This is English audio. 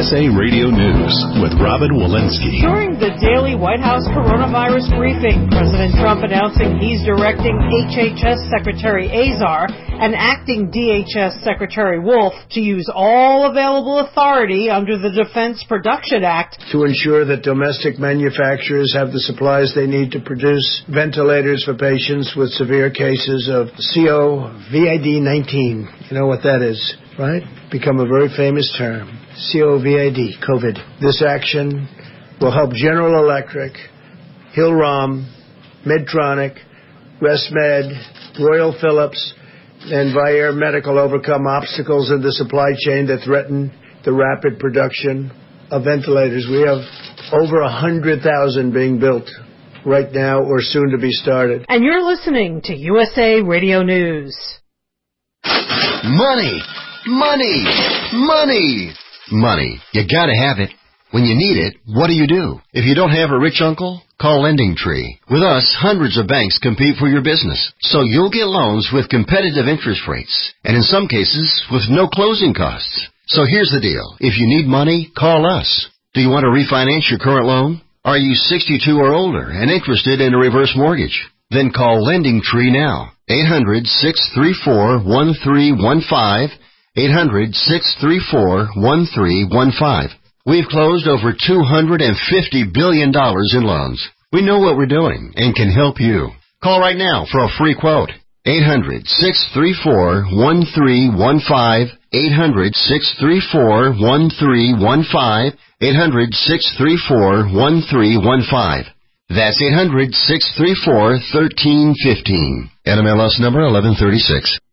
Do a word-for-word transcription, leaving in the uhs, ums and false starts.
S A Radio News with Robin Walensky. During the daily White House coronavirus briefing, President Trump announcing he's directing H H S Secretary Azar and acting D H S Secretary Wolf to use all available authority under the Defense Production Act to ensure that domestic manufacturers have the supplies they need to produce ventilators for patients with severe cases of COVID nineteen. You know what that is, right? Become a very famous term. COVID, COVID. This action will help General Electric, Hill-Rom, Medtronic, ResMed, Royal Philips, and Vyaire Medical overcome obstacles in the supply chain that threaten the rapid production of ventilators. We have over one hundred thousand being built right now or soon to be started. And you're listening to U S A Radio News. Money, money, money, money. You gotta have it. When you need it, what do you do? If you don't have a rich uncle, call Lending Tree. With us, hundreds of banks compete for your business, so you'll get loans with competitive interest rates, and in some cases, with no closing costs. So here's the deal. If you need money, call us. Do you want to refinance your current loan? Are you sixty-two or older and interested in a reverse mortgage? Then call Lending Tree now. eight hundred, six three four, one three one five. eight hundred, six three four, one three one five. We've closed over two hundred fifty billion dollars in loans. We know what we're doing and can help you. Call right now for a free quote. eight hundred, six three four, one three one five. eight hundred, six three four, one three one five. eight hundred, six three four, one three one five. That's eight hundred, six three four, one three one five. N M L S number eleven thirty-six.